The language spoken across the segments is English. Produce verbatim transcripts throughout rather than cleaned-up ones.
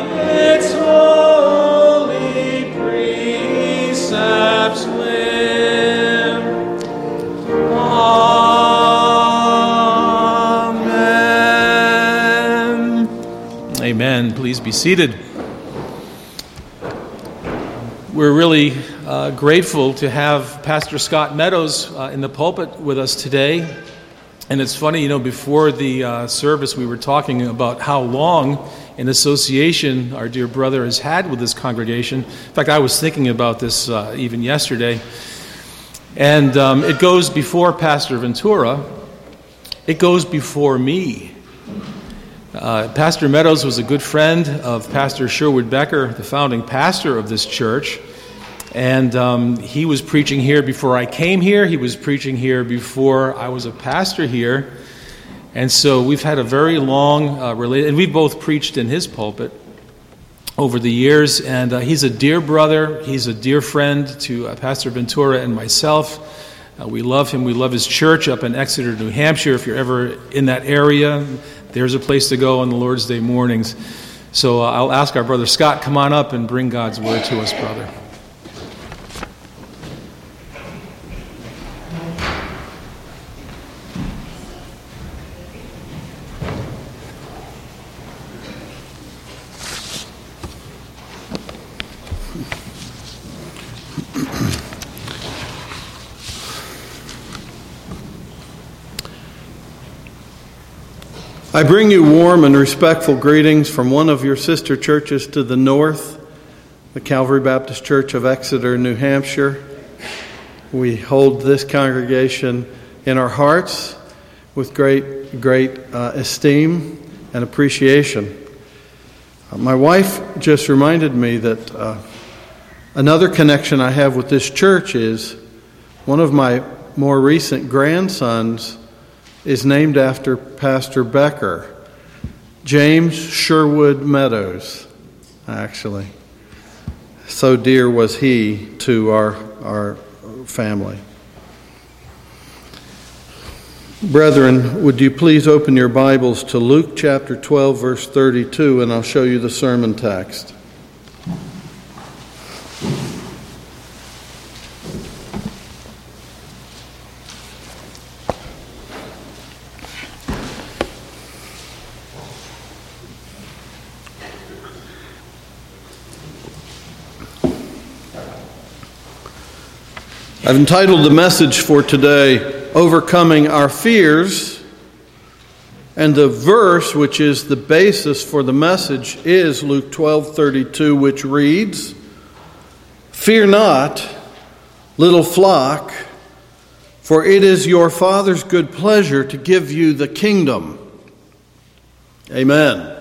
its holy precepts live. Amen. Amen. Please be seated. We're really uh, grateful to have Pastor Scott Meadows uh, in the pulpit with us today. And it's funny, you know, before the uh, service we were talking about how long an association our dear brother has had with this congregation. In fact, I was thinking about this uh, even yesterday. And um, it goes before Pastor Ventura. It goes before me. Uh, Pastor Meadows was a good friend of Pastor Sherwood Becker, the founding pastor of this church. And um, he was preaching here before I came here. He was preaching here before I was a pastor here. And so we've had a very long uh, relationship. And we both preached in his pulpit over the years. And uh, he's a dear brother. He's a dear friend to uh, Pastor Ventura and myself. Uh, we love him. We love his church up in Exeter, New Hampshire. If you're ever in that area, there's a place to go on the Lord's Day mornings. So uh, I'll ask our brother Scott, come on up and bring God's word to us, brother. I bring you warm and respectful greetings from one of your sister churches to the north, the Calvary Baptist Church of Exeter, New Hampshire. We hold this congregation in our hearts with great, great uh, esteem and appreciation. Uh, my wife just reminded me that uh, another connection I have with this church is one of my more recent grandsons is named after Pastor Becker, James Sherwood Meadows, actually. So dear was he to our, our family. Brethren, would you please open your Bibles to Luke chapter twelve, verse thirty-two, and I'll show you the sermon text. I've entitled the message for today, Overcoming Our Fears, and the verse which is the basis for the message is Luke twelve thirty-two, which reads, "Fear not, little flock, for it is your Father's good pleasure to give you the kingdom." Amen.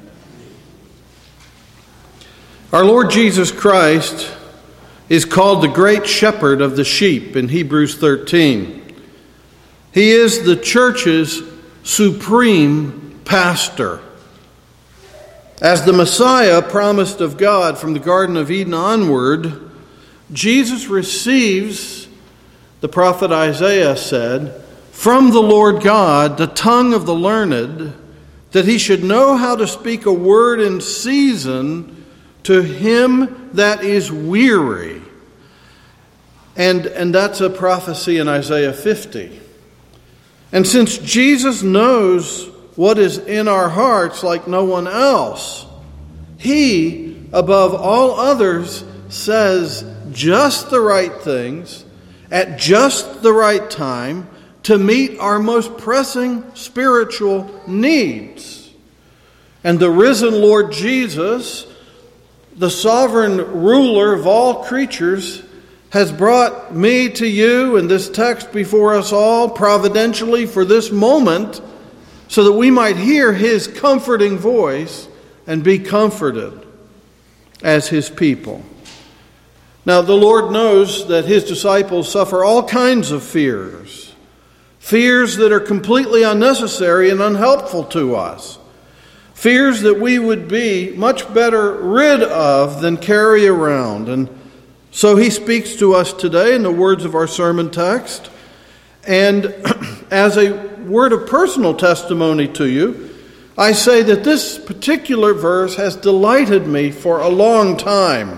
Our Lord Jesus Christ is called the great shepherd of the sheep in Hebrews thirteen. He is the church's supreme pastor. As the Messiah promised of God from the Garden of Eden onward, Jesus receives, the prophet Isaiah said, from the Lord God, the tongue of the learned, that he should know how to speak a word in season to him that is weary. And, and that's a prophecy in Isaiah fifty. And since Jesus knows what is in our hearts like no one else, he, above all others, says just the right things at just the right time to meet our most pressing spiritual needs. And the risen Lord Jesus, the sovereign ruler of all creatures, has brought me to you and this text before us all providentially for this moment so that we might hear his comforting voice and be comforted as his people. Now, the Lord knows that his disciples suffer all kinds of fears, fears that are completely unnecessary and unhelpful to us. Fears that we would be much better rid of than carry around. And so he speaks to us today in the words of our sermon text. And as a word of personal testimony to you, I say that this particular verse has delighted me for a long time.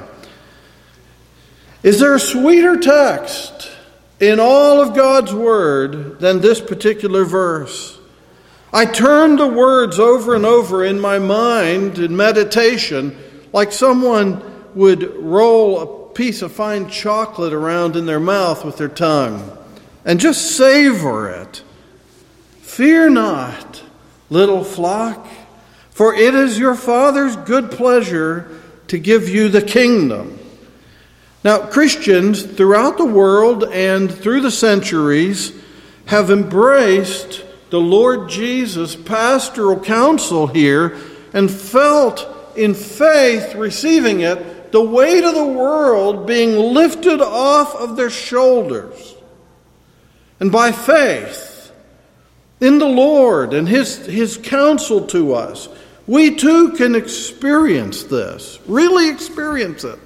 Is there a sweeter text in all of God's Word than this particular verse? I turn the words over and over in my mind in meditation, like someone would roll a piece of fine chocolate around in their mouth with their tongue and just savor it. Fear not, little flock, for it is your Father's good pleasure to give you the kingdom. Now, Christians throughout the world and through the centuries have embraced the Lord Jesus' pastoral counsel here and felt in faith receiving it, the weight of the world being lifted off of their shoulders. And by faith in the Lord and His, His counsel to us, we too can experience this, really experience it.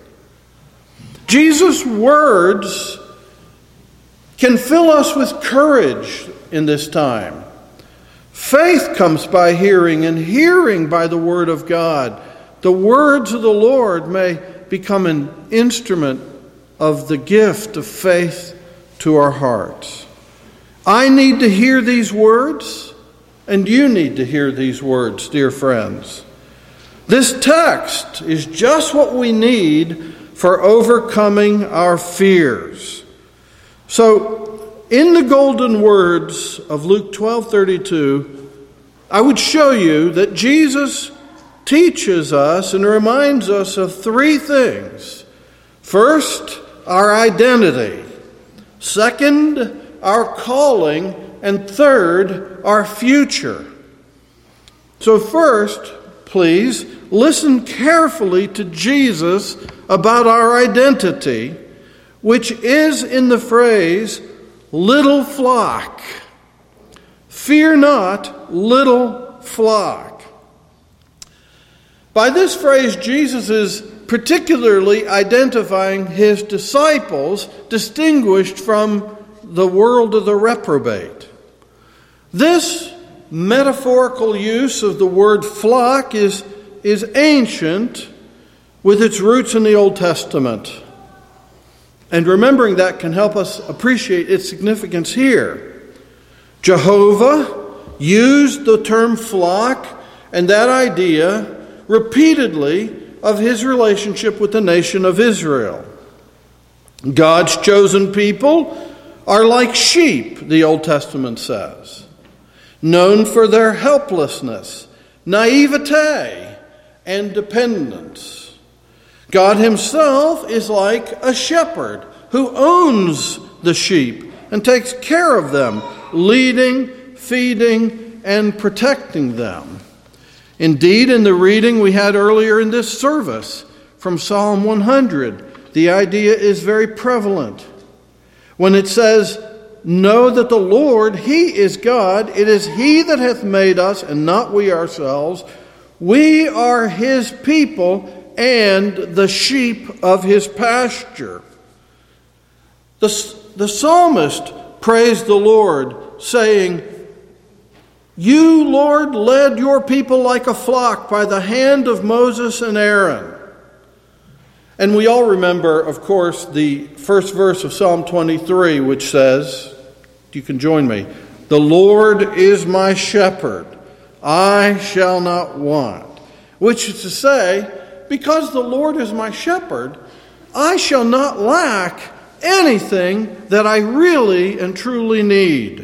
Jesus' words can fill us with courage in this time. Faith comes by hearing, and hearing by the Word of God. The words of the Lord may become an instrument of the gift of faith to our hearts. I need to hear these words, and you need to hear these words, dear friends. This text is just what we need for overcoming our fears. So, in the golden words of Luke twelve thirty-two, I would show you that Jesus teaches us and reminds us of three things. First, our identity. Second, our calling. And third, our future. So first, please, listen carefully to Jesus about our identity, which is in the phrase, little flock. Fear not, little flock. By this phrase, Jesus is particularly identifying his disciples, distinguished from the world of the reprobate. This metaphorical use of the word flock is, is ancient, with its roots in the Old Testament. And remembering that can help us appreciate its significance here. Jehovah used the term flock and that idea repeatedly of his relationship with the nation of Israel. God's chosen people are like sheep, the Old Testament says, known for their helplessness, naivete, and dependence. God himself is like a shepherd who owns the sheep and takes care of them, leading, feeding, and protecting them. Indeed, in the reading we had earlier in this service from Psalm one hundred, the idea is very prevalent. When it says, "Know that the Lord, He is God. It is He that hath made us, and not we ourselves. We are His people and the sheep of His pasture." The, the psalmist praised the Lord, saying, "You, Lord, led your people like a flock by the hand of Moses and Aaron." And we all remember, of course, the first verse of Psalm twenty-three, which says, you can join me, "The Lord is my shepherd, I shall not want." Which is to say, because the Lord is my shepherd, I shall not lack anything that I really and truly need.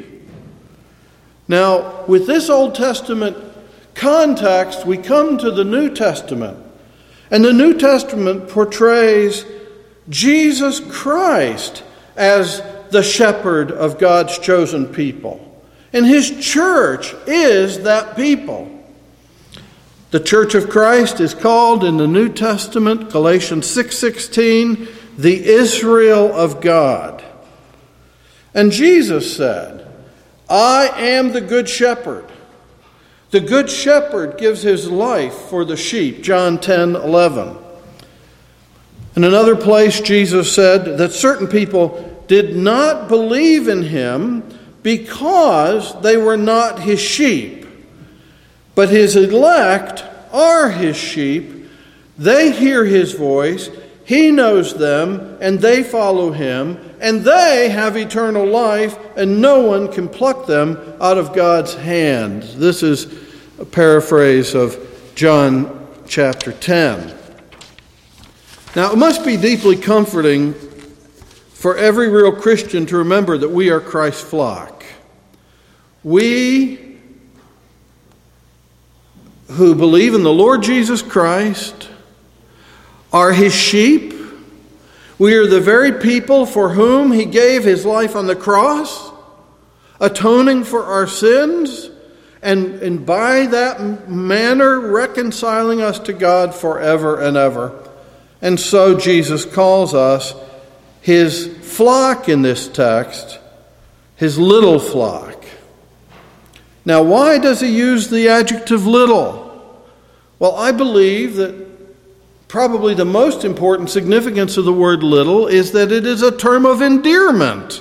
Now, with this Old Testament context, we come to the New Testament. And the New Testament portrays Jesus Christ as the shepherd of God's chosen people. And his church is that people. The church of Christ is called in the New Testament, Galatians six sixteen, the Israel of God. And Jesus said, "I am the good shepherd. The good shepherd gives his life for the sheep," John ten eleven. In another place, Jesus said that certain people did not believe in him because they were not his sheep. But his elect are his sheep. They hear his voice. He knows them, and they follow him. And they have eternal life, and no one can pluck them out of God's hand. This is a paraphrase of John chapter ten. Now, it must be deeply comforting for every real Christian to remember that we are Christ's flock. We who believe in the Lord Jesus Christ are his sheep. We are the very people for whom he gave his life on the cross, atoning for our sins, and, and by that manner reconciling us to God forever and ever. And so Jesus calls us his flock in this text, his little flock. Now, why does he use the adjective little? Well, I believe that probably the most important significance of the word little is that it is a term of endearment.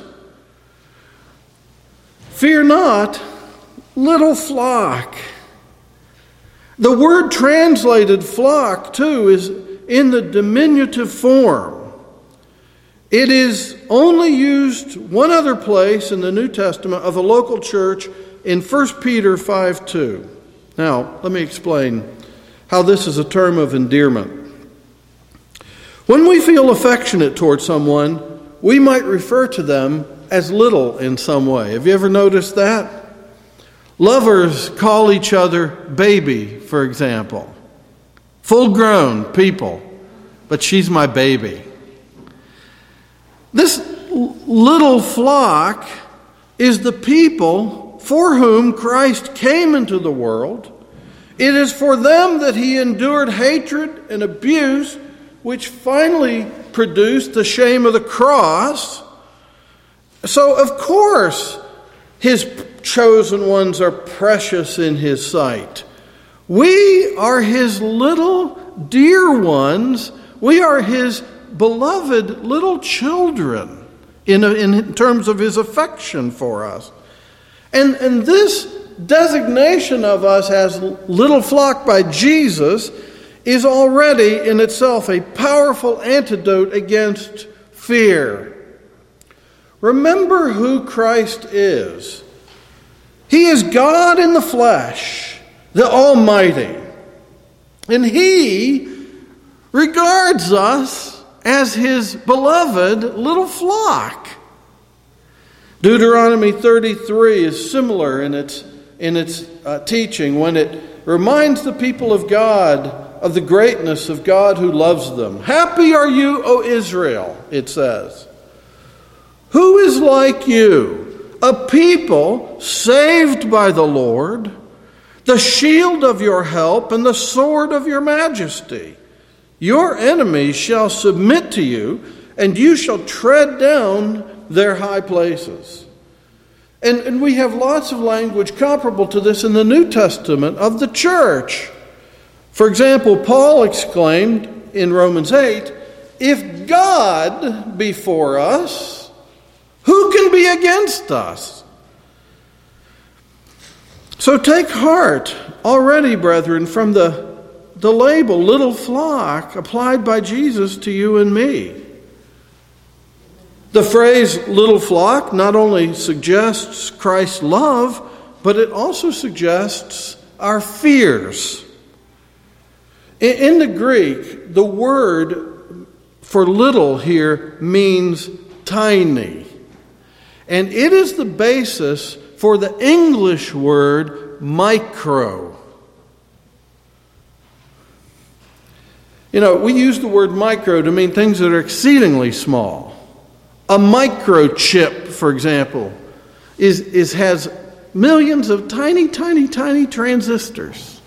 Fear not, little flock. The word translated flock, too, is in the diminutive form. It is only used one other place in the New Testament of a local church in First Peter five two. Now, let me explain how this is a term of endearment. When we feel affectionate toward someone, we might refer to them as little in some way. Have you ever noticed that? Lovers call each other baby, for example. Full-grown people, but she's my baby. This little flock is the people for whom Christ came into the world. It is for them that he endured hatred and abuse, which finally produced the shame of the cross. So, of course, his chosen ones are precious in his sight. We are his little dear ones. We are his beloved little children in, in terms of his affection for us. And, and this designation of us as little flock by Jesus is already in itself a powerful antidote against fear. Remember who Christ is. He is God in the flesh, the Almighty. And he regards us as his beloved little flock. Deuteronomy thirty-three is similar in its, in its uh, teaching when it reminds the people of God of the greatness of God who loves them. Happy are you, O Israel, it says. Who is like you, a people saved by the Lord, the shield of your help and the sword of your majesty? Your enemies shall submit to you, and you shall tread down their high places. And, and we have lots of language comparable to this in the New Testament of the church. For example, Paul exclaimed in Romans eight, if God be for us, who can be against us? So take heart already, brethren, from the, the label little flock applied by Jesus to you and me. The phrase little flock not only suggests Christ's love, but it also suggests our fears. In the Greek, the word for little here means tiny. And it is the basis for the English word micro. You know, we use the word micro to mean things that are exceedingly small. A microchip, for example, is, is has millions of tiny, tiny, tiny transistors.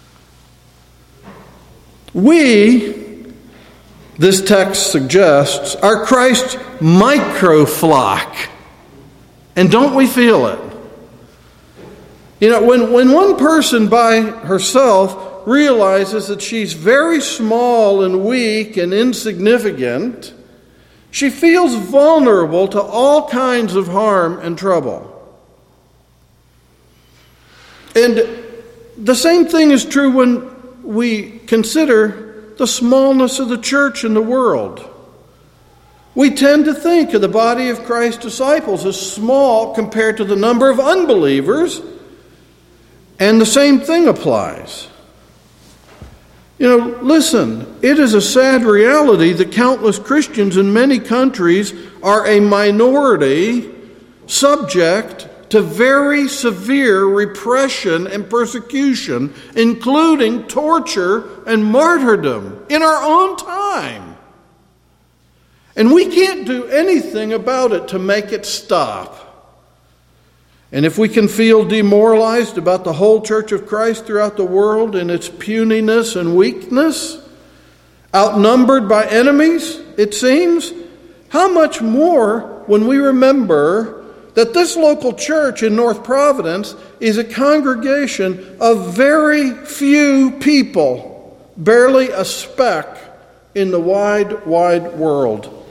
We, this text suggests, are Christ's micro flock. And don't we feel it? You know, when, when one person by herself realizes that she's very small and weak and insignificant, she feels vulnerable to all kinds of harm and trouble. And The same thing is true when we consider the smallness of the church in the world. We tend to think of the body of Christ's disciples as small compared to the number of unbelievers, and the same thing applies. You know, listen, it is a sad reality that countless Christians in many countries are a minority subject to very severe repression and persecution, including torture and martyrdom in our own time. And we can't do anything about it to make it stop. And if we can feel demoralized about the whole Church of Christ throughout the world in its puniness and weakness, outnumbered by enemies, it seems, how much more when we remember that this local church in North Providence is a congregation of very few people, barely a speck in the wide, wide world.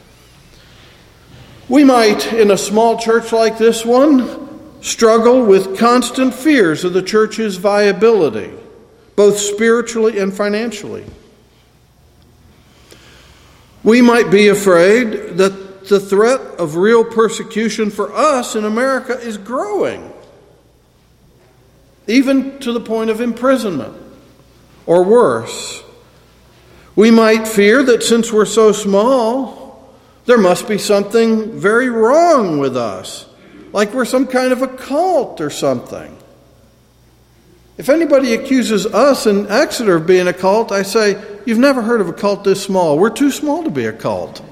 We might, in a small church like this one, struggle with constant fears of the church's viability, both spiritually and financially. We might be afraid that the threat of real persecution for us in America is growing, even to the point of imprisonment, or worse. We might fear that since we're so small, there must be something very wrong with us, like we're some kind of a cult or something. If anybody accuses us in Exeter of being a cult, I say, you've never heard of a cult this small. We're too small to be a cult.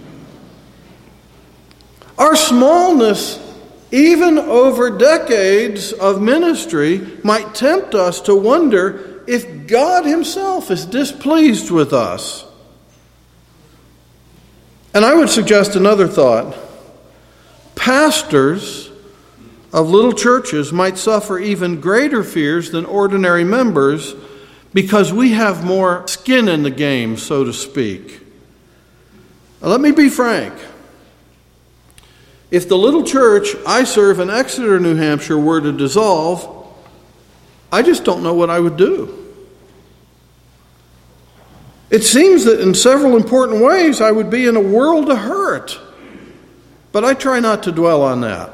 Our smallness, even over decades of ministry, might tempt us to wonder if God Himself is displeased with us. And I would suggest another thought. Pastors of little churches might suffer even greater fears than ordinary members because we have more skin in the game, so to speak. Now, let me be frank. If the little church I serve in Exeter, New Hampshire were to dissolve, I just don't know what I would do. It seems that in several important ways I would be in a world of hurt, but I try not to dwell on that.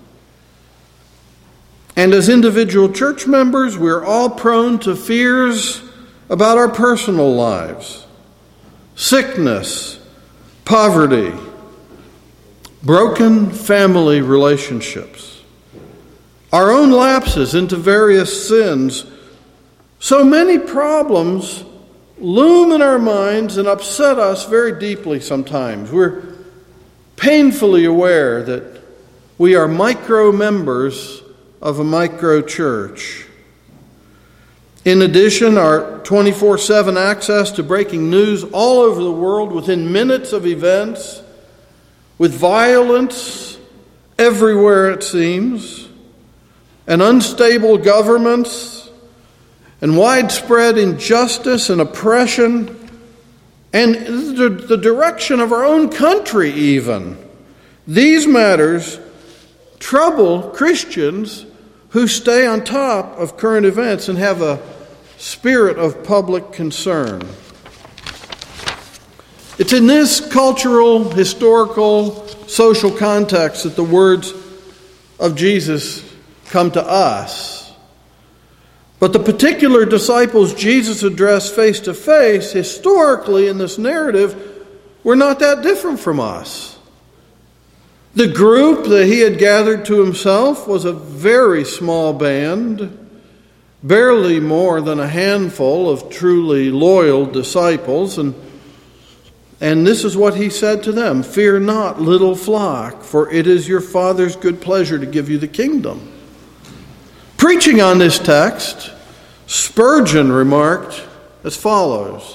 And as individual church members, we're all prone to fears about our personal lives, sickness, poverty, broken family relationships, our own lapses into various sins. So many problems loom in our minds and upset us very deeply sometimes. We're painfully aware that we are micro members of a micro church. In addition, our twenty-four seven access to breaking news all over the world within minutes of events, with violence everywhere it seems, and unstable governments, and widespread injustice and oppression, and the, the direction of our own country even. These matters trouble Christians who stay on top of current events and have a spirit of public concern. It's in this cultural, historical, social context that the words of Jesus come to us. But the particular disciples Jesus addressed face to face, historically in this narrative, were not that different from us. The group that he had gathered to himself was a very small band, barely more than a handful of truly loyal disciples, and And this is what he said to them: "Fear not, little flock, for it is your Father's good pleasure to give you the kingdom." Preaching on this text, Spurgeon remarked as follows: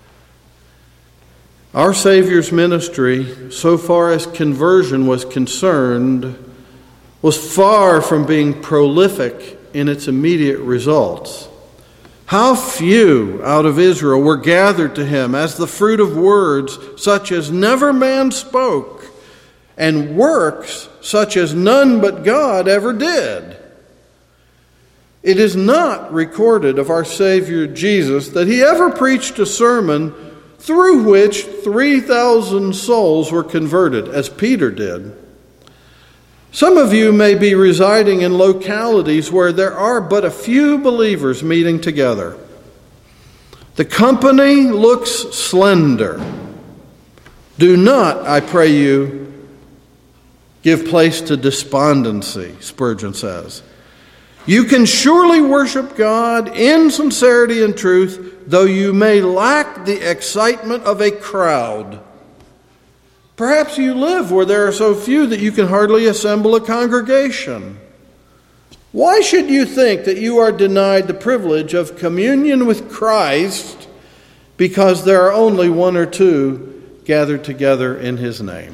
"Our Savior's ministry, so far as conversion was concerned, was far from being prolific in its immediate results. How few out of Israel were gathered to him as the fruit of words such as never man spoke, and works such as none but God ever did. It is not recorded of our Savior Jesus that he ever preached a sermon through which three thousand souls were converted, as Peter did. Some of you may be residing in localities where there are but a few believers meeting together. The company looks slender. Do not, I pray you, give place to despondency, Spurgeon says. You can surely worship God in sincerity and truth, though you may lack the excitement of a crowd. Perhaps you live where there are so few that you can hardly assemble a congregation. Why should you think that you are denied the privilege of communion with Christ because there are only one or two gathered together in his name?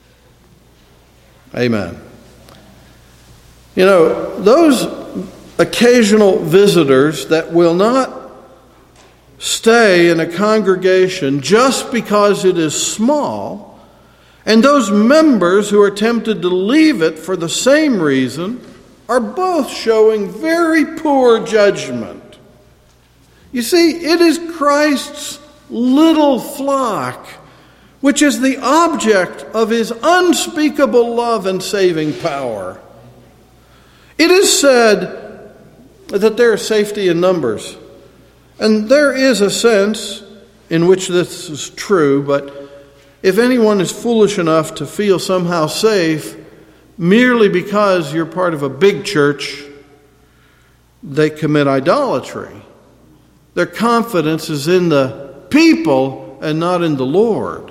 Amen. You know, those occasional visitors that will not stay in a congregation just because it is small, and those members who are tempted to leave it for the same reason, are both showing very poor judgment. You see, it is Christ's little flock which is the object of his unspeakable love and saving power. It is said that there is safety in numbers. And there is a sense in which this is true, but if anyone is foolish enough to feel somehow safe merely because you're part of a big church, they commit idolatry. Their confidence is in the people and not in the Lord.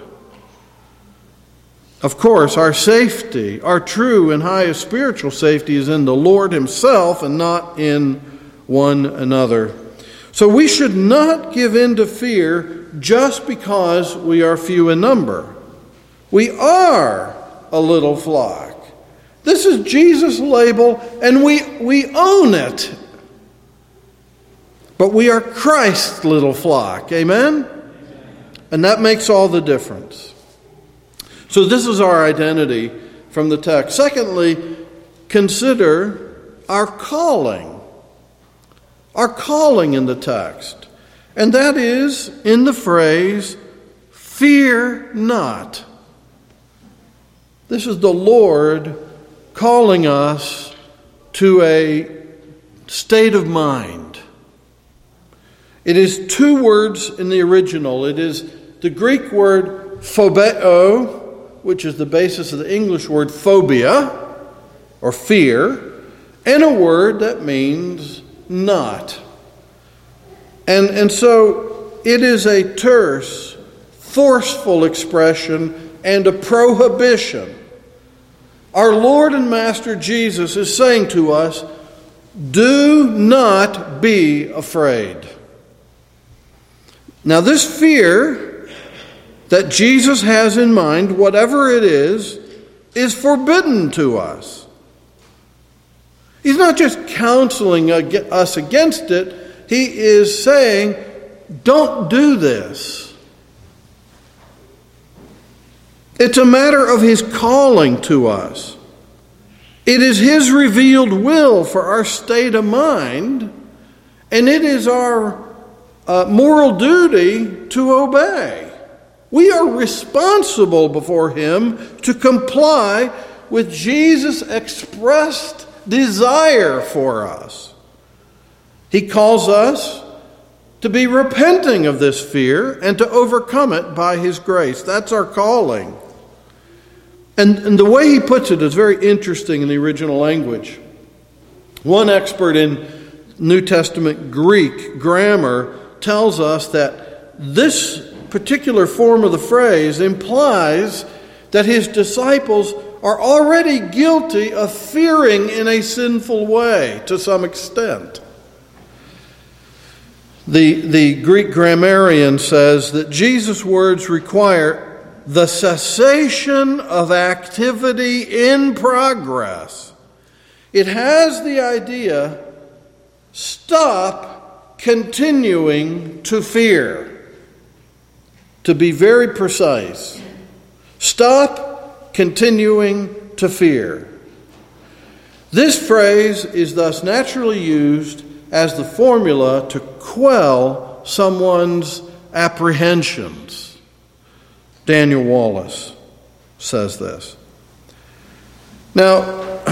Of course, our safety, our true and highest spiritual safety, is in the Lord himself and not in one another. So we should not give in to fear just because we are few in number. We are a little flock. This is Jesus' label, and we, we own it. But we are Christ's little flock. Amen? And that makes all the difference. So this is our identity from the text. Secondly, consider our calling. Our calling in the text. And that is in the phrase, fear not. This is the Lord calling us to a state of mind. It is two words in the original. It is the Greek word phobeo, which is the basis of the English word phobia, or fear, and a word that means not. And, and so it is a terse, forceful expression and a prohibition. Our Lord and Master Jesus is saying to us, do not be afraid. Now this fear that Jesus has in mind, whatever it is, is forbidden to us. He's not just counseling us against it. He is saying, don't do this. It's a matter of his calling to us. It is his revealed will for our state of mind, and it is our uh, moral duty to obey. We are responsible before him to comply with Jesus' expressed desire for us. He calls us to be repenting of this fear and to overcome it by his grace. That's our calling. And, and the way he puts it is very interesting in the original language. One expert in New Testament Greek grammar tells us that this particular form of the phrase implies that his disciples are already guilty of fearing in a sinful way to some extent. The, the Greek grammarian says that Jesus' words require the cessation of activity in progress. It has the idea, stop continuing to fear. To be very precise, stop continuing to fear. This phrase is thus naturally used as the formula to quell someone's apprehensions. Daniel Wallace says this. Now,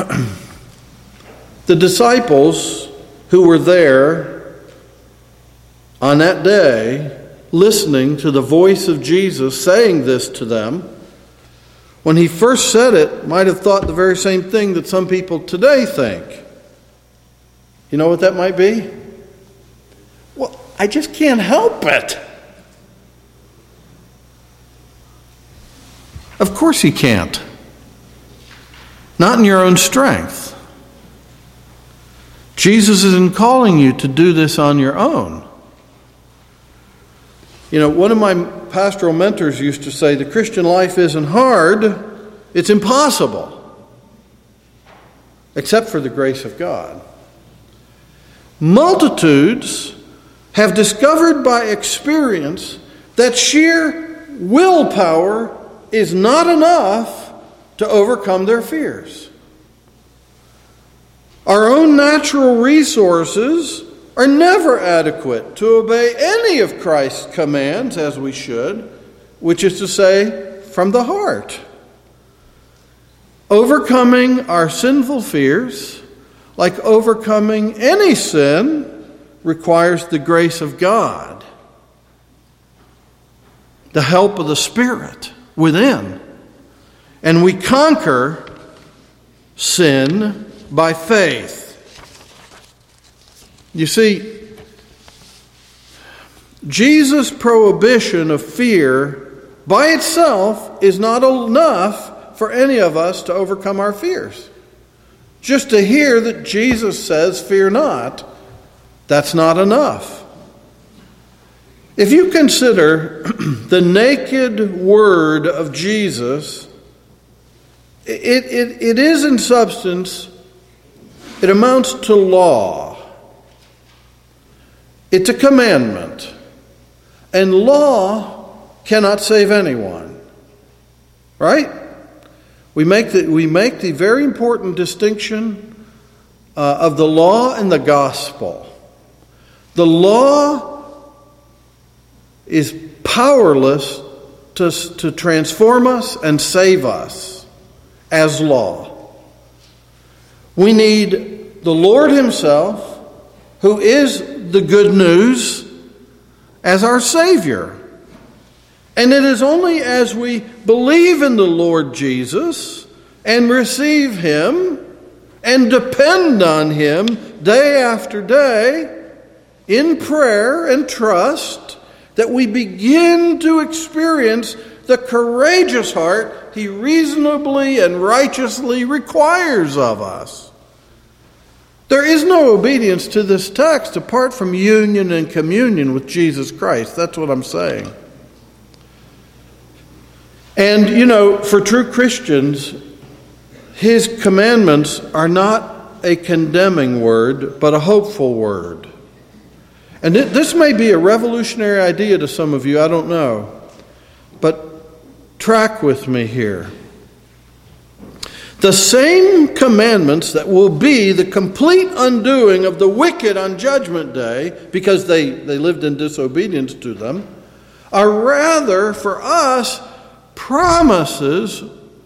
the disciples who were there on that day, listening to the voice of Jesus saying this to them, when he first said it, might have thought the very same thing that some people today think. You know what that might be? Well, I just can't help it. Of course he can't. Not in your own strength. Jesus isn't calling you to do this on your own. You know, one of my pastoral mentors used to say, the Christian life isn't hard, it's impossible. Except for the grace of God. Multitudes have discovered by experience that sheer willpower is not enough to overcome their fears. Our own natural resources are never adequate to obey any of Christ's commands as we should, which is to say, from the heart. Overcoming our sinful fears, like overcoming any sin, requires the grace of God, the help of the Spirit within. And we conquer sin by faith. You see, Jesus' prohibition of fear by itself is not enough for any of us to overcome our fears. Just to hear that Jesus says, "Fear not," that's not enough. If you consider the naked word of Jesus, it, it, it is in substance, it amounts to law. It's a commandment. And law cannot save anyone. Right? We make the, we make the very important distinction uh, of the law and the gospel. The law is powerless to, to transform us and save us as law. We need the Lord Himself, who is the good news, as our Savior. And it is only as we believe in the Lord Jesus and receive Him and depend on Him day after day in prayer and trust that we begin to experience the courageous heart He reasonably and righteously requires of us. There is no obedience to this text apart from union and communion with Jesus Christ. That's what I'm saying. And, you know, for true Christians, His commandments are not a condemning word, but a hopeful word. And this may be a revolutionary idea to some of you, I don't know. But track with me here. The same commandments that will be the complete undoing of the wicked on Judgment Day, because they, they lived in disobedience to them, are rather for us promises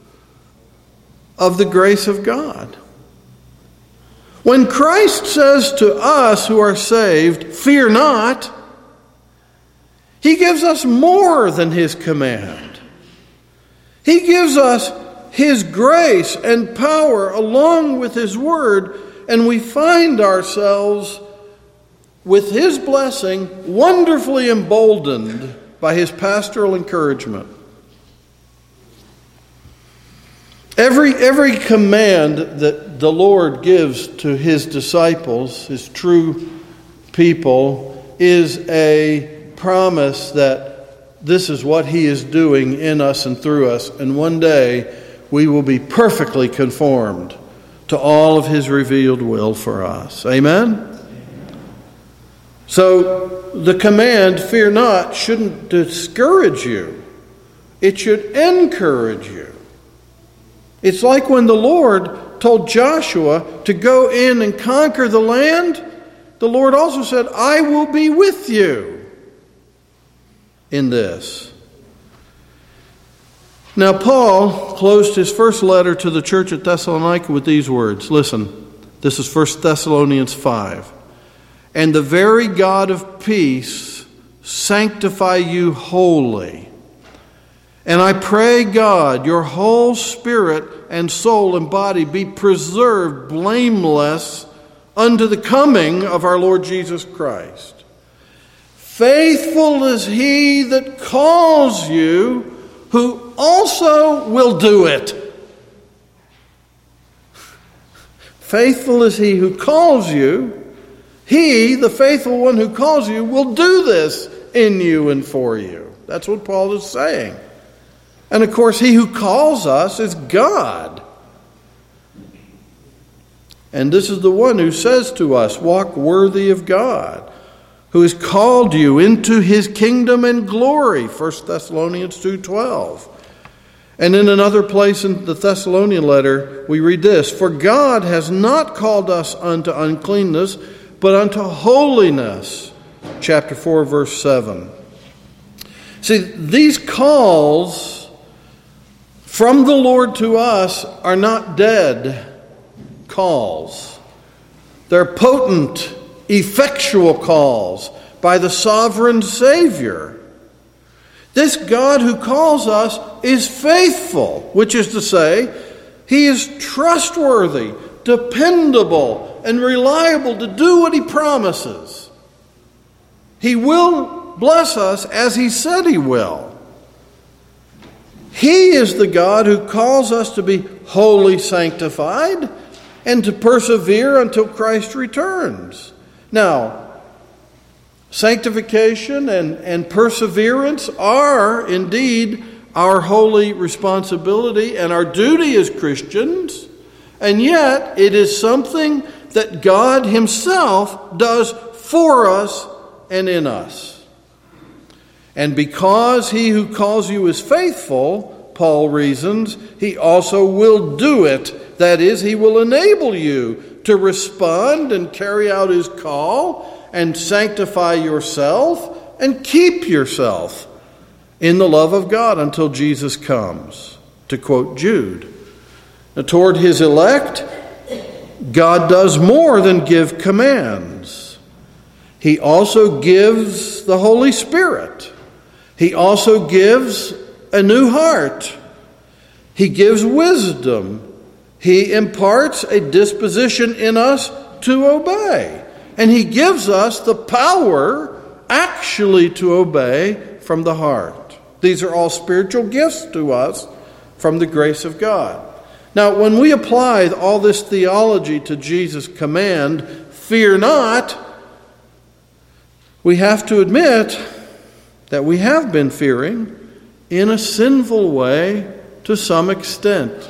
of the grace of God. When Christ says to us who are saved, "Fear not," He gives us more than His command. He gives us His grace and power along with His word, and we find ourselves, with His blessing, wonderfully emboldened by His pastoral encouragement. Every, every command that the Lord gives to His disciples, His true people, is a promise that this is what He is doing in us and through us, and one day we will be perfectly conformed to all of His revealed will for us. Amen? So the command, "Fear not," shouldn't discourage you. It should encourage you. It's like when the Lord told Joshua to go in and conquer the land, the Lord also said, I will be with you in this. Now, Paul closed his first letter to the church at Thessalonica with these words. Listen, this is First Thessalonians five. And the very God of peace sanctify you wholly. And I pray, God, your whole spirit and soul and body be preserved blameless unto the coming of our Lord Jesus Christ. Faithful is he that calls you, who also will do it. Faithful is he who calls you. He, the faithful one who calls you, will do this in you and for you. That's what Paul is saying. And of course, he who calls us is God. And this is the one who says to us, walk worthy of God, who has called you into his kingdom and glory, First Thessalonians two twelve. And in another place in the Thessalonian letter, we read this, for God has not called us unto uncleanness, but unto holiness, chapter four, verse seven. See, these calls from the Lord to us are not dead calls. They're potent, effectual calls by the sovereign Savior. This God who calls us is faithful, which is to say, he is trustworthy, dependable, and reliable to do what he promises. He will bless us as he said he will. He is the God who calls us to be wholly sanctified and to persevere until Christ returns. Now, sanctification and, and perseverance are indeed our holy responsibility and our duty as Christians, and yet it is something that God himself does for us and in us. And because he who calls you is faithful, Paul reasons, he also will do it. That is, he will enable you to respond and carry out his call and sanctify yourself and keep yourself in the love of God until Jesus comes. To quote Jude, now, toward his elect, God does more than give commands. He also gives the Holy Spirit. He also gives a new heart. He gives wisdom. He imparts a disposition in us to obey. And he gives us the power actually to obey from the heart. These are all spiritual gifts to us from the grace of God. Now, when we apply all this theology to Jesus' command, fear not, we have to admit that we have been fearing in a sinful way to some extent.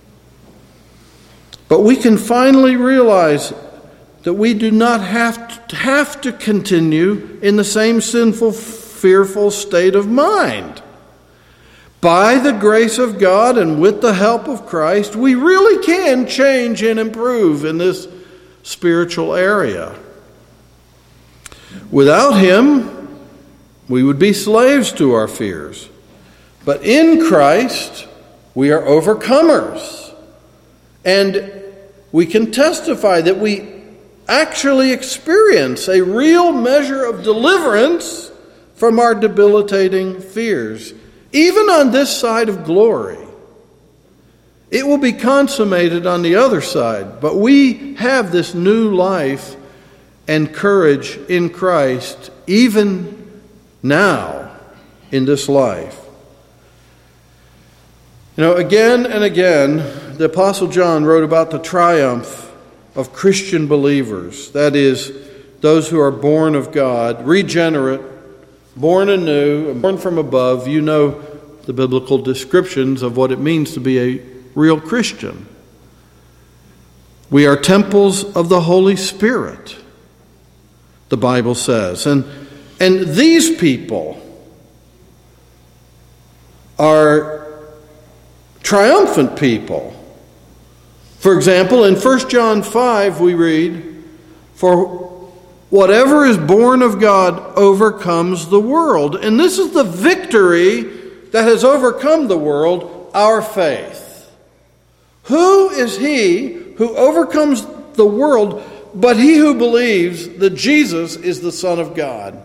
But we can finally realize that we do not have to, have to continue in the same sinful, fearful state of mind. By the grace of God and with the help of Christ, we really can change and improve in this spiritual area. Without him, we would be slaves to our fears. But in Christ, we are overcomers. And we can testify that we actually experience a real measure of deliverance from our debilitating fears, even on this side of glory. It will be consummated on the other side, but we have this new life and courage in Christ even now in this life. You know, again and again, the Apostle John wrote about the triumph of Christian believers, that is, those who are born of God, regenerate, born anew, and born from above. You know the biblical descriptions of what it means to be a real Christian. We are temples of the Holy Spirit, the Bible says. And, and these people are triumphant people For example, in First John five we read, "For whatever is born of God overcomes the world." And this is the victory that has overcome the world, our faith. Who is he who overcomes the world but he who believes that Jesus is the Son of God?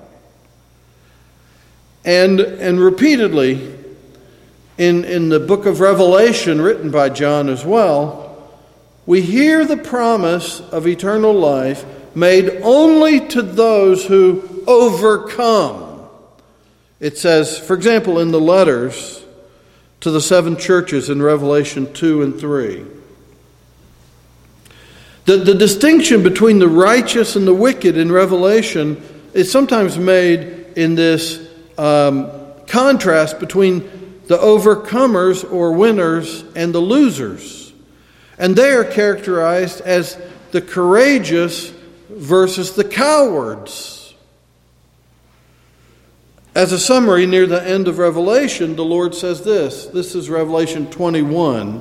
And, and repeatedly, in, in the book of Revelation, written by John as well, we hear the promise of eternal life made only to those who overcome. It says, for example, in the letters to the seven churches in Revelation two and three. The, the distinction between the righteous and the wicked in Revelation is sometimes made in this um, contrast between the overcomers or winners and the losers. And they are characterized as the courageous versus the cowards. As a summary, near the end of Revelation, the Lord says this. This is Revelation twenty-one.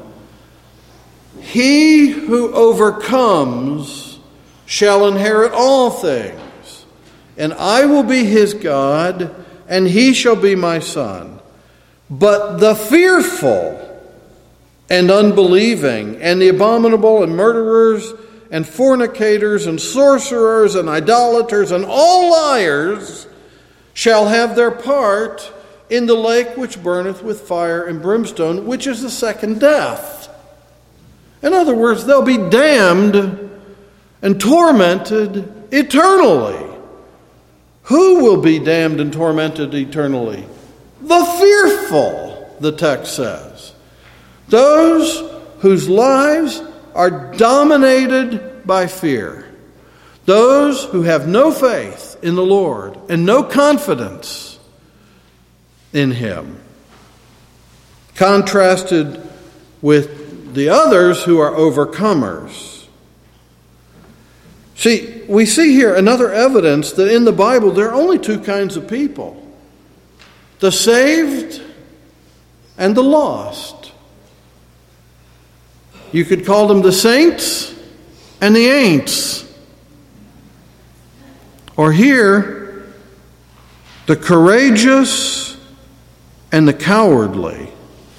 "He who overcomes shall inherit all things, and I will be his God, and he shall be my son. But the fearful and unbelieving, and the abominable, and murderers, and fornicators, and sorcerers, and idolaters, and all liars shall have their part in the lake which burneth with fire and brimstone, which is the second death." In other words, they'll be damned and tormented eternally. Who will be damned and tormented eternally? The fearful, the text says. Those whose lives are dominated by fear. Those who have no faith in the Lord and no confidence in Him. Contrasted with the others who are overcomers. See, we see here another evidence that in the Bible there are only two kinds of people. The saved and the lost. You could call them the saints and the ain'ts. Or here, the courageous and the cowardly.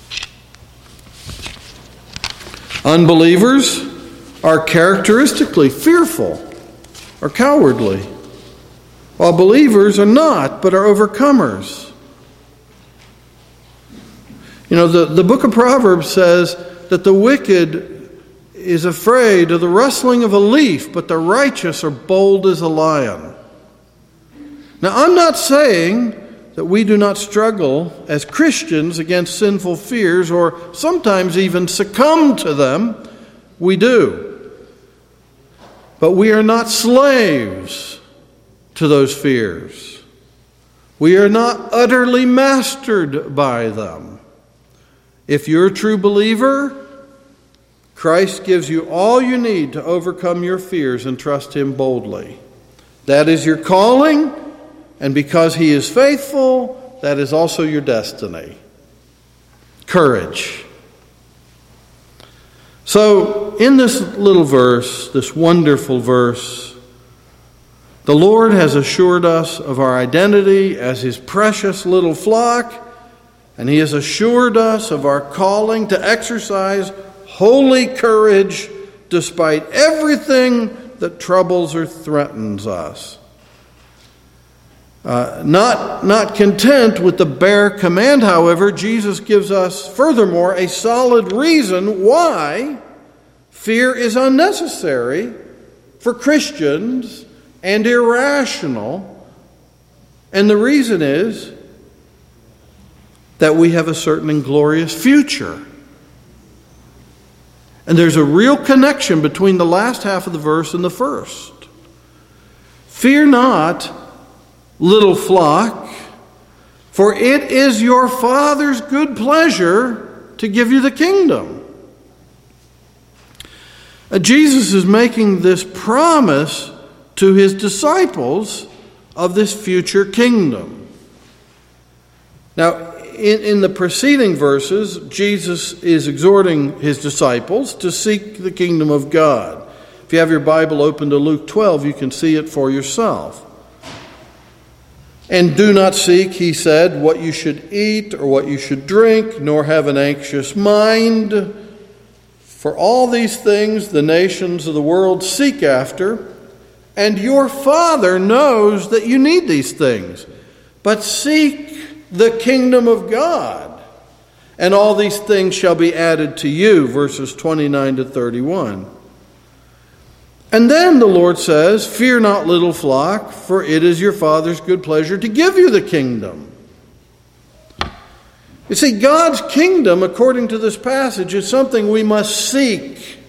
Unbelievers are characteristically fearful or cowardly, while believers are not, but are overcomers. You know, the, the book of Proverbs says that the wicked is afraid of the rustling of a leaf, but the righteous are bold as a lion. Now, I'm not saying that we do not struggle as Christians against sinful fears or sometimes even succumb to them. We do. But we are not slaves to those fears. We are not utterly mastered by them. If you're a true believer, Christ gives you all you need to overcome your fears and trust Him boldly. That is your calling, and because He is faithful, that is also your destiny. Courage. So, in this little verse, this wonderful verse, the Lord has assured us of our identity as His precious little flock, and He has assured us of our calling to exercise holy courage despite everything that troubles or threatens us. Uh, not, not content with the bare command, however, Jesus gives us furthermore a solid reason why fear is unnecessary for Christians and irrational. And the reason is that we have a certain and glorious future. And there's a real connection between the last half of the verse and the first. Fear not, little flock, for it is your Father's good pleasure to give you the kingdom. Uh, Jesus is making this promise to His disciples of this future kingdom. Now, in, in the preceding verses, Jesus is exhorting his disciples to seek the kingdom of God. If you have your Bible open to Luke twelve, you can see it for yourself. And do not seek, he said, what you should eat or what you should drink, nor have an anxious mind. For all these things the nations of the world seek after, and your Father knows that you need these things. But seek the kingdom of God, and all these things shall be added to you, verses twenty-nine to thirty-one. And then the Lord says, fear not, little flock, for it is your Father's good pleasure to give you the kingdom. You see, God's kingdom, according to this passage, is something we must seek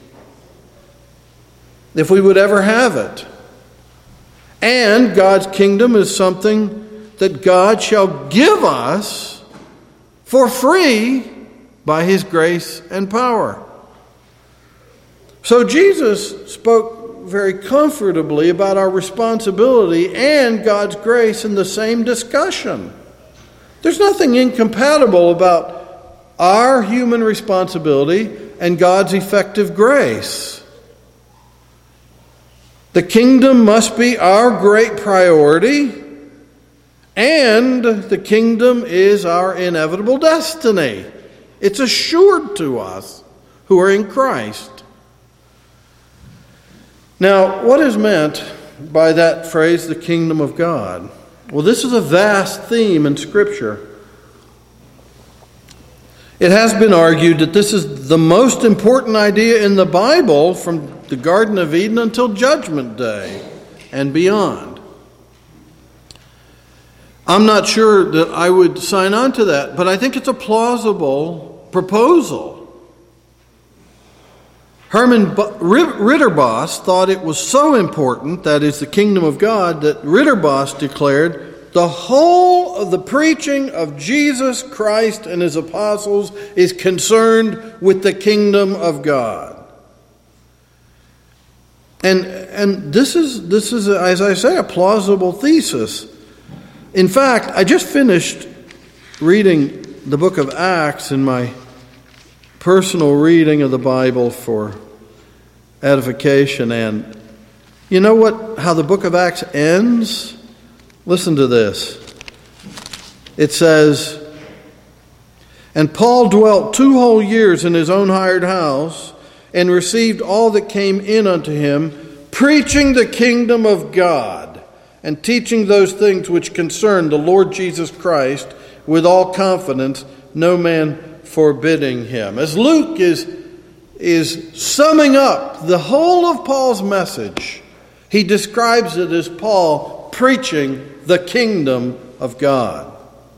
if we would ever have it. And God's kingdom is something that God shall give us for free by his grace and power. So Jesus spoke very comfortably about our responsibility and God's grace in the same discussion. There's nothing incompatible about our human responsibility and God's effective grace. The kingdom must be our great priority, and the kingdom is our inevitable destiny. It's assured to us who are in Christ. Now, what is meant by that phrase, the kingdom of God? Well, this is a vast theme in Scripture. It has been argued that this is the most important idea in the Bible from the Garden of Eden until Judgment Day and beyond. I'm not sure that I would sign on to that, but I think it's a plausible proposal. Herman Ritterboss thought it was so important, that is the kingdom of God, that Ritterboss declared the whole of the preaching of Jesus Christ and his apostles is concerned with the kingdom of God. And and this is this is as I say, a plausible thesis. In fact, I just finished reading the book of Acts in my personal reading of the Bible for edification, and you know what? How the book of Acts ends? Listen to this. It says, and Paul dwelt two whole years in his own hired house, and received all that came in unto him, preaching the kingdom of God, and teaching those things which concern the Lord Jesus Christ with all confidence, no man forbidding him. As Luke is, is summing up the whole of Paul's message, he describes it as Paul preaching the kingdom of God.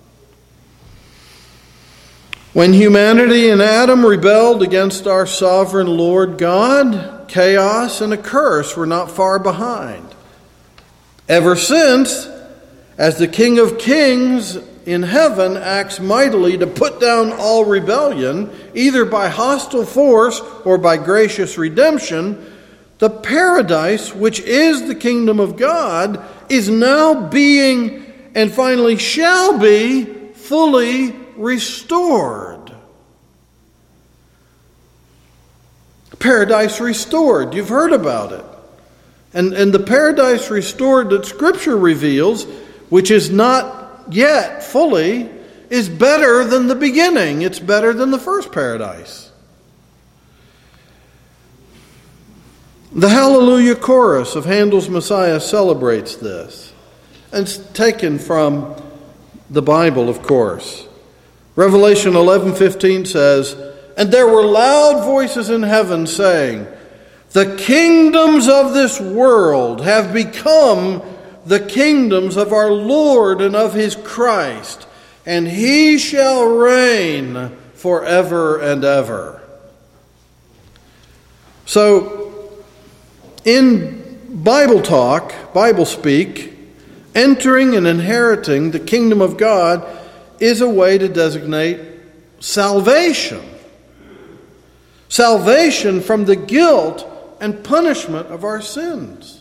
When humanity and Adam rebelled against our sovereign Lord God, chaos and a curse were not far behind. Ever since, as the King of Kings in heaven acts mightily to put down all rebellion, either by hostile force or by gracious redemption, the paradise, which is the kingdom of God, is now being, and finally shall be, fully restored. Paradise restored. You've heard about it. And, and the paradise restored that Scripture reveals, which is not yet fully, is better than the beginning. It's better than the first paradise. The Hallelujah chorus of Handel's Messiah celebrates this. And it's taken from the Bible, of course. Revelation eleven fifteen says, and there were loud voices in heaven saying, the kingdoms of this world have become the kingdoms of our Lord and of his Christ, and he shall reign forever and ever. So, in Bible talk, Bible speak, entering and inheriting the kingdom of God is a way to designate salvation. Salvation from the guilt and punishment of our sins.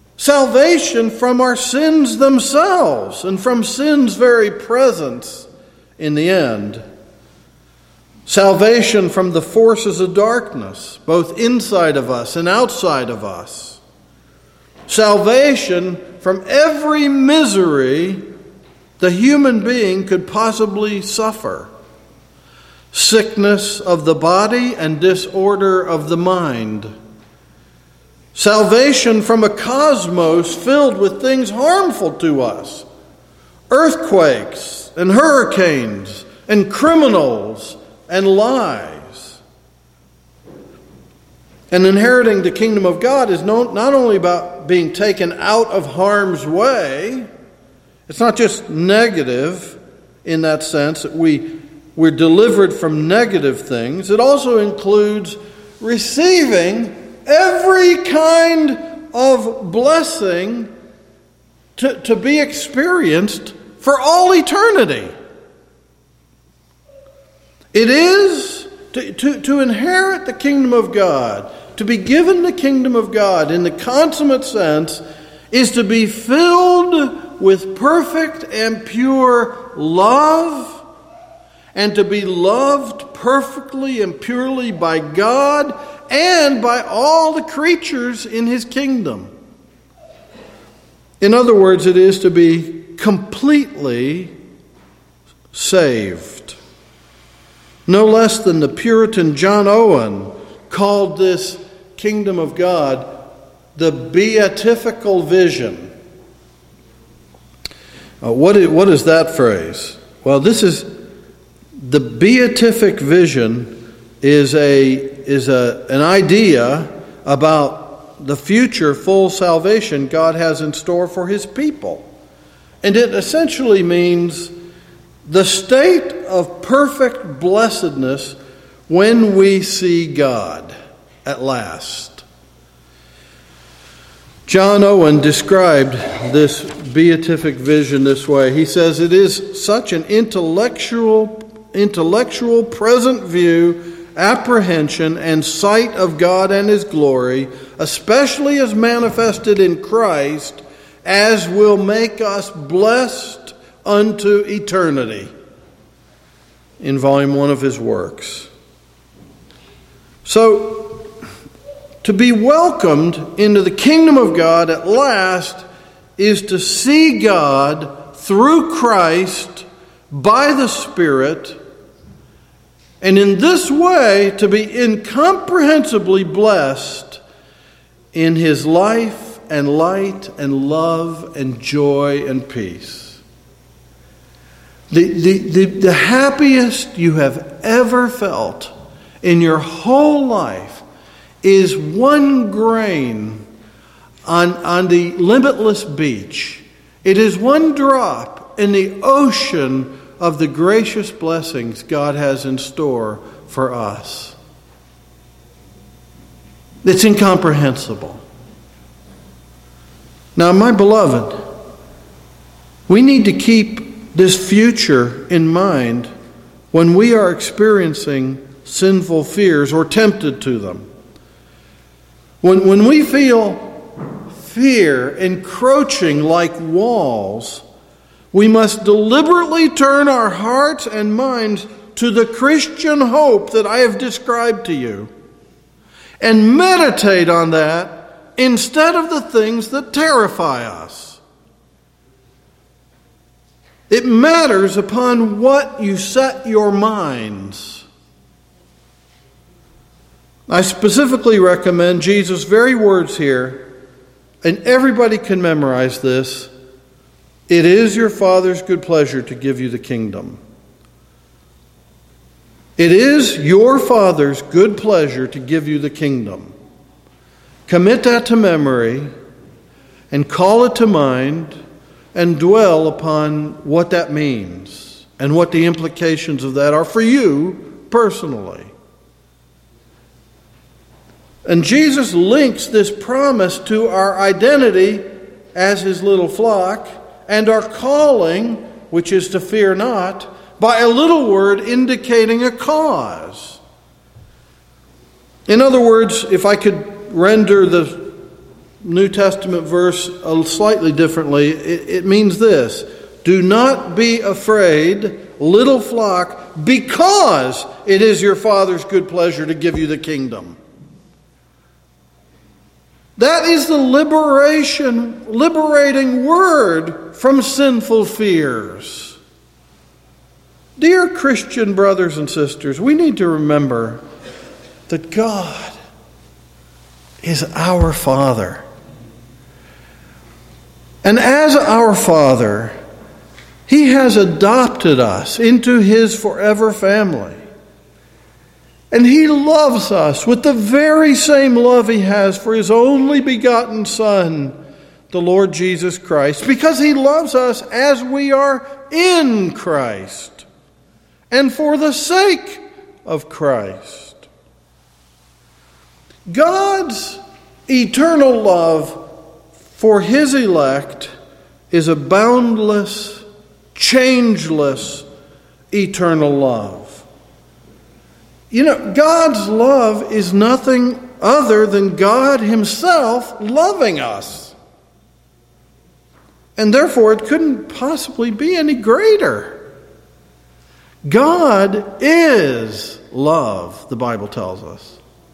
Salvation from our sins themselves and from sin's very presence in the end. Salvation from the forces of darkness, both inside of us and outside of us. Salvation from every misery the human being could possibly suffer. Sickness of the body and disorder of the mind. Salvation from a cosmos filled with things harmful to us. Earthquakes and hurricanes and criminals and lies. And inheriting the kingdom of God is not only about being taken out of harm's way. It's not just negative in that sense that we, we're delivered from negative things. It also includes receiving every kind of blessing to, to be experienced for all eternity. It is to, to, to inherit the kingdom of God, to be given the kingdom of God in the consummate sense, is to be filled with perfect and pure love, and to be loved perfectly and purely by God and by all the creatures in His kingdom. In other words, it is to be completely saved. No less than the Puritan John Owen called this kingdom of God the beatifical vision. Uh, what, is, what is that phrase? Well, this is the beatific vision is a is a an idea about the future full salvation God has in store for His people. And it essentially means the state of perfect blessedness when we see God at last. John Owen described this beatific vision this way. He says it is such an intellectual, intellectual present view, apprehension, and sight of God and His glory, especially as manifested in Christ, as will make us blessed unto eternity, in volume one of his works. So, to be welcomed into the kingdom of God at last is to see God through Christ by the Spirit, and in this way to be incomprehensibly blessed in His life and light and love and joy and peace. The, the, the, the happiest you have ever felt in your whole life is one grain on, on the limitless beach. It is one drop in the ocean of the gracious blessings God has in store for us. It's incomprehensible. Now, my beloved, we need to keep this future in mind when we are experiencing sinful fears or tempted to them. When, when we feel fear encroaching like walls, we must deliberately turn our hearts and minds to the Christian hope that I have described to you and meditate on that instead of the things that terrify us. It matters upon what you set your minds. I specifically recommend Jesus' very words here, and everybody can memorize this. It is your Father's good pleasure to give you the kingdom. It is your Father's good pleasure to give you the kingdom. Commit that to memory and call it to mind and dwell upon what that means and what the implications of that are for you personally. And Jesus links this promise to our identity as His little flock and our calling, which is to fear not, by a little word indicating a cause. In other words, if I could render the New Testament verse slightly differently, it, it means this: do not be afraid little flock, because it is your Father's good pleasure to give you the kingdom. That is the liberation, liberating word from sinful fears. Dear Christian brothers and sisters, we need to remember that God is our Father. And as our Father, He has adopted us into His forever family. And He loves us with the very same love He has for His only begotten Son, the Lord Jesus Christ, because He loves us as we are in Christ and for the sake of Christ. God's eternal love for His elect is a boundless, changeless, eternal love. You know, God's love is nothing other than God Himself loving us. And therefore, it couldn't possibly be any greater. God is love, the Bible tells us.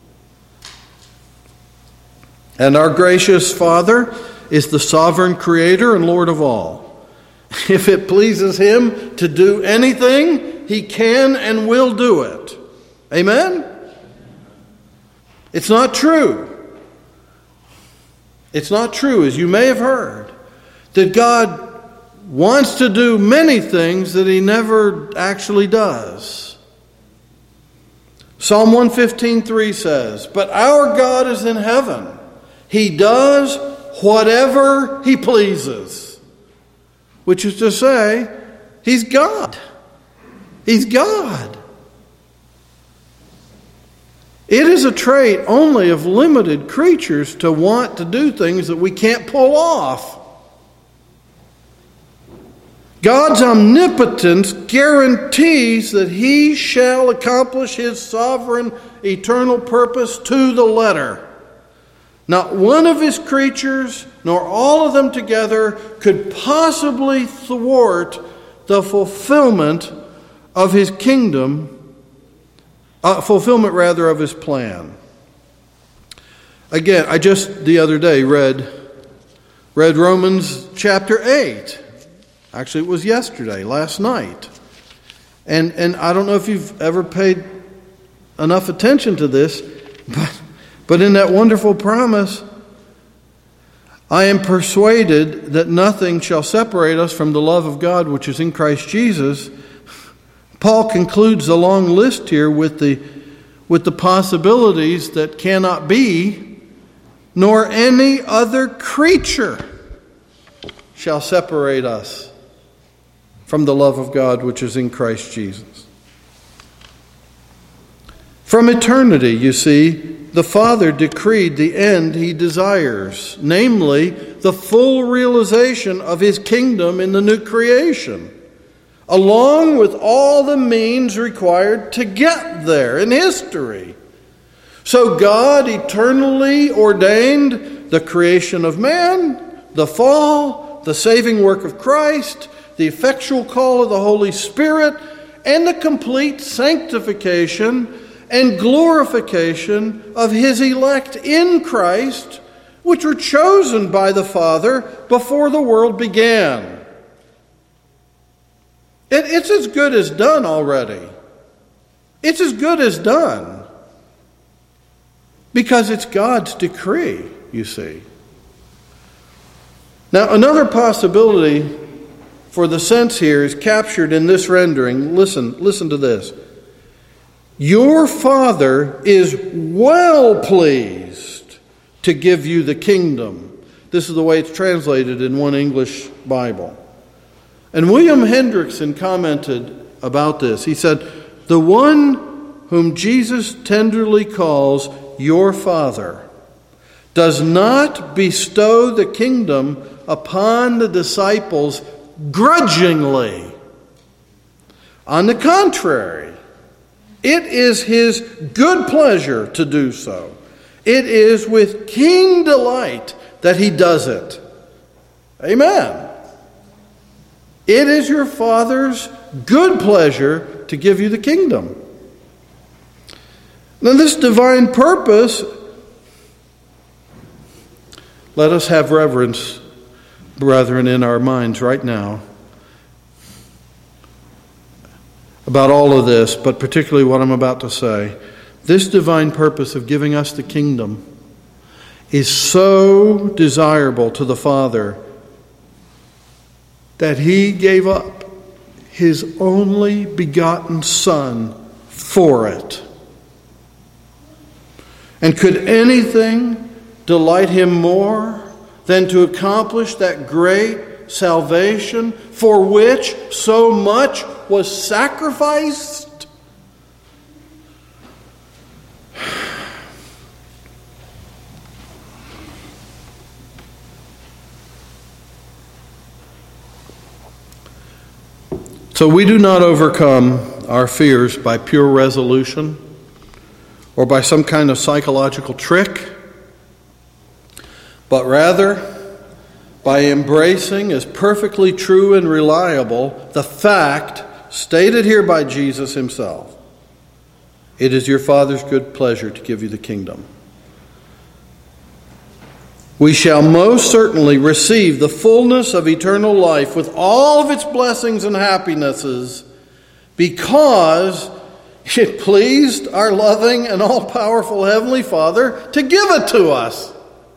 And our gracious Father is the sovereign Creator and Lord of all. If it pleases Him to do anything, He can and will do it. Amen? It's not true. It's not true, as you may have heard, that God wants to do many things that He never actually does. Psalm one fifteen three says, "But our God is in heaven. He does whatever He pleases." Which is to say, He's God. He's God. It is a trait only of limited creatures to want to do things that we can't pull off. God's omnipotence guarantees that He shall accomplish His sovereign eternal purpose to the letter. Not one of His creatures, nor all of them together, could possibly thwart the fulfillment of His kingdom, uh, fulfillment rather of His plan. Again, I just the other day read, read Romans chapter eight. Actually, it was yesterday, last night. And, and I don't know if you've ever paid enough attention to this, but But in that wonderful promise, I am persuaded that nothing shall separate us from the love of God which is in Christ Jesus. Paul concludes the long list here with the, with the possibilities that cannot be, nor any other creature shall separate us from the love of God which is in Christ Jesus. From eternity, you see, the Father decreed the end He desires, namely, the full realization of His kingdom in the new creation, along with all the means required to get there in history. So God eternally ordained the creation of man, the fall, the saving work of Christ, the effectual call of the Holy Spirit, and the complete sanctification and glorification of His elect in Christ, which were chosen by the Father before the world began. It, it's as good as done already. It's as good as done. Because it's God's decree, you see. Now, another possibility for the sense here is captured in this rendering. Listen, listen to this. Your Father is well pleased to give you the kingdom. This is the way it's translated in one English Bible. And William Hendrickson commented about this. He said, "The one whom Jesus tenderly calls your Father does not bestow the kingdom upon the disciples grudgingly. On the contrary, it is His good pleasure to do so. It is with keen delight that He does it." Amen. It is your Father's good pleasure to give you the kingdom. Now, this divine purpose, let us have reverence, brethren, in our minds right now about all of this, but particularly what I'm about to say. This divine purpose of giving us the kingdom is so desirable to the Father that He gave up His only begotten Son for it. And could anything delight Him more than to accomplish that great salvation for which so much was sacrificed? So we do not overcome our fears by pure resolution or by some kind of psychological trick, but rather by embracing as perfectly true and reliable the fact stated here by Jesus Himself. It is your Father's good pleasure to give you the kingdom. We shall most certainly receive the fullness of eternal life with all of its blessings and happinesses because it pleased our loving and all-powerful Heavenly Father to give it to us.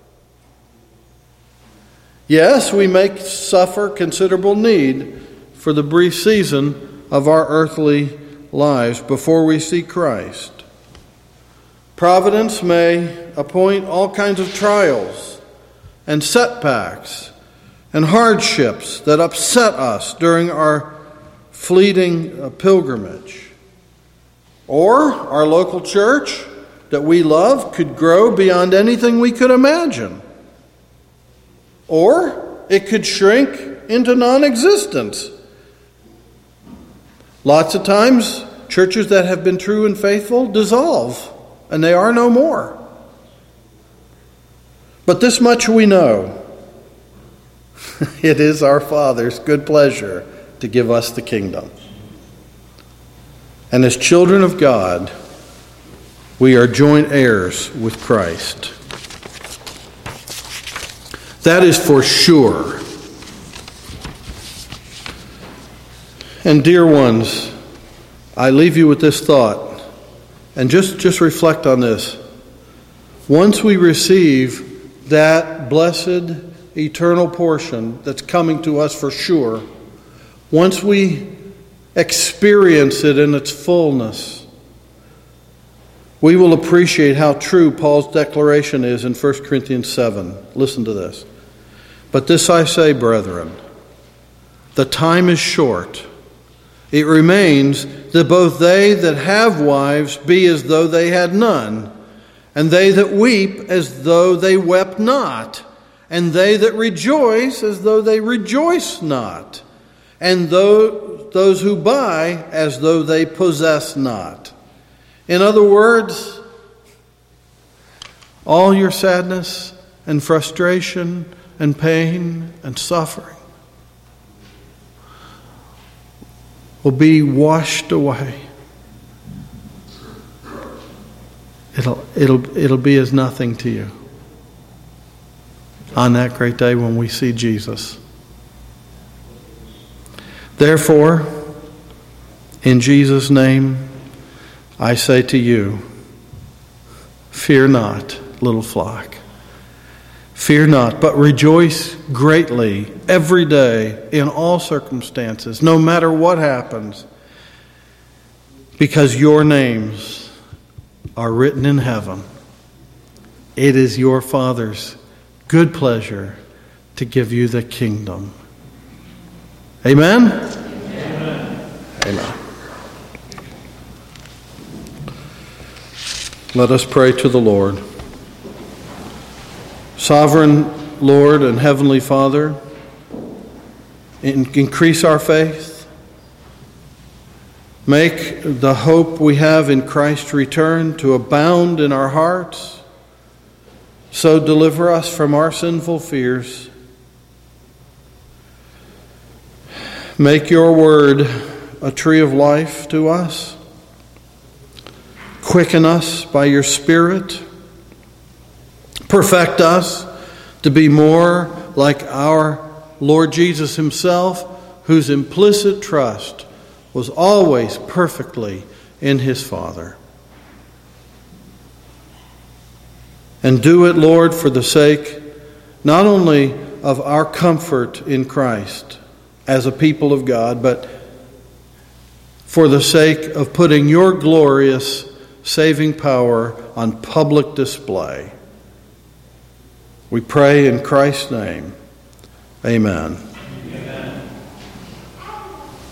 Yes, we may suffer considerable need for the brief season of our earthly lives before we see Christ. Providence may appoint all kinds of trials and setbacks and hardships that upset us during our fleeting pilgrimage. Or our local church that we love could grow beyond anything we could imagine. Or it could shrink into non-existence. Lots of times, churches that have been true and faithful dissolve, and they are no more. But this much we know. It is our Father's good pleasure to give us the kingdom. And as children of God, we are joint heirs with Christ. That is for sure. And dear ones, I leave you with this thought, and just, just reflect on this. Once we receive that blessed eternal portion that's coming to us for sure, once we experience it in its fullness, we will appreciate how true Paul's declaration is in First Corinthians seven. Listen to this. But this I say, brethren, the time is short. It remains that both they that have wives be as though they had none, and they that weep as though they wept not, and they that rejoice as though they rejoice not, and though, those who buy as though they possess not. In other words, all your sadness and frustration and pain and suffering will be washed away. It'll, it'll, it'll be as nothing to you on that great day when we see Jesus. Therefore, in Jesus' name, I say to you, fear not, little flock. Fear not, but rejoice greatly every day in all circumstances, no matter what happens, because your names are written in heaven. It is your Father's good pleasure to give you the kingdom. Amen? Amen. Amen. Let us pray to the Lord. Sovereign Lord and Heavenly Father, increase our faith. Make the hope we have in Christ's return to abound in our hearts. So deliver us from our sinful fears. Make your word a tree of life to us. Quicken us by your Spirit. Perfect us to be more like our Lord Jesus himself, whose implicit trust was always perfectly in his Father. And do it, Lord, for the sake not only of our comfort in Christ as a people of God, but for the sake of putting your glorious saving power on public display. We pray in Christ's name. Amen.